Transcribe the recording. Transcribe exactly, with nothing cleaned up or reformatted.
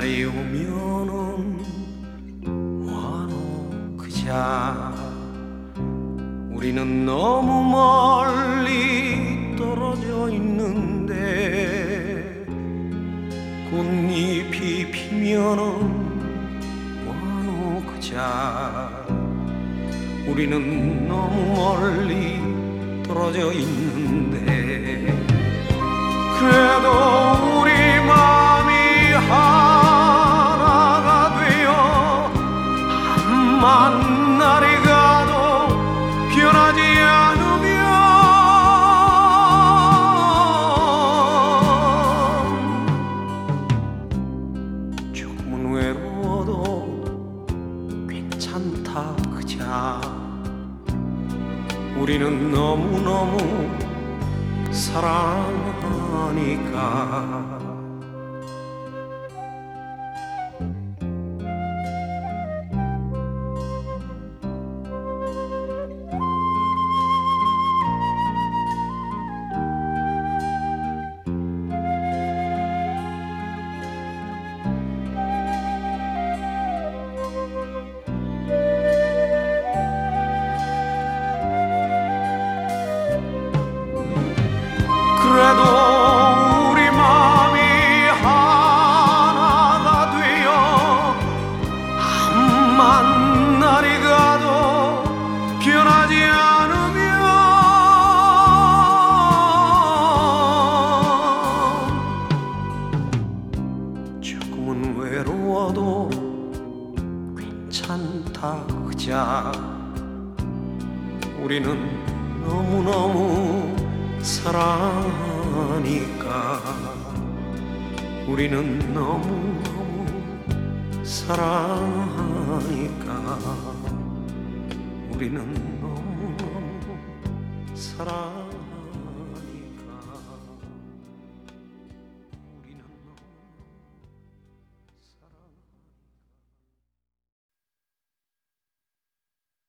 날이 오면은 와노 그자 우리는 너무 멀리 떨어져 있는데 꽃잎이 피면은 와노 그자 우리는 너무 멀리 떨어져 있는데 그래도 우리 마음이 하나가 되어 암만 날이 가도 변하지 않으면 조금은 외로워도 괜찮다 그자 우리는 너무너무 사랑하니까 그래도 우리 마음이 하나가 되어 암만 날이 가도 변하지 않으면 조금은 외로워도 괜찮다 그자 우리는 너무너무 사랑하니까 우리는 너무너무 사랑하니까 우리는 너무너무 사랑